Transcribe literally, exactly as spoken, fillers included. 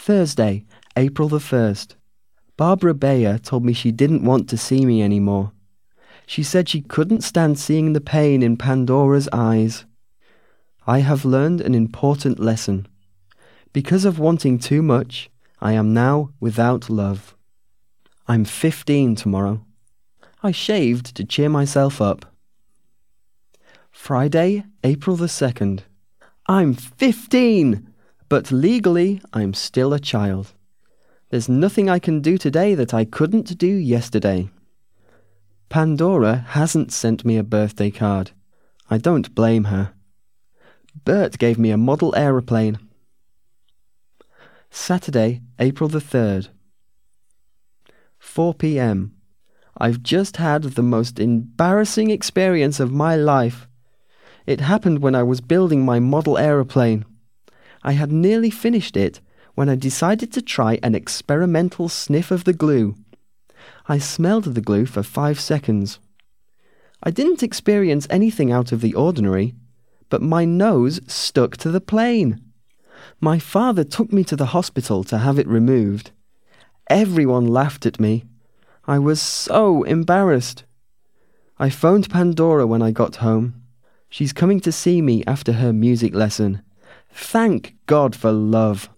Thursday, April the first. Barbara Bayer told me she didn't want to see me anymore. She said she couldn't stand seeing the pain in Pandora's eyes. I have learned an important lesson. Because of wanting too much, I am now without love. I'm fifteen tomorrow. I shaved to cheer myself up. Friday, April the second. I'm fifteen, but legally I'm still a child. There's nothing I can do today that I couldn't do yesterday. Pandora hasn't sent me a birthday card. I don't blame her. Bert gave me a model aeroplane. Saturday, April the third. four p.m. I've just had the most embarrassing experience of my life. It happened when I was building my model aeroplane. I had nearly finished it when I decided to try an experimental sniff of the glue. I smelled the glue for five seconds. I didn't experience anything out of the ordinary, but my nose stuck to the plane. My father took me to the hospital to have it removed. Everyone laughed at me. I was so embarrassed. I phoned Pandora when I got home. She's coming to see me after her music lesson. Thank God for love.